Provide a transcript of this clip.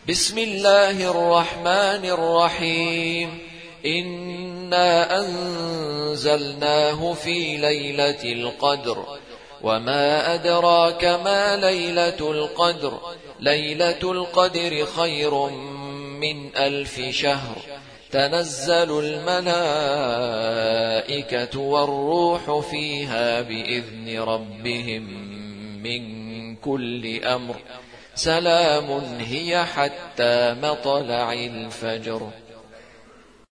بسم الله الرحمن الرحيم. إنا أنزلناه في ليلة القدر وما أدراك ما ليلة القدر ليلة القدر خير من 1000 شهر تنزل الملائكة والروح فيها بإذن ربهم من كل أمر سلام هي حتى مطلع الفجر.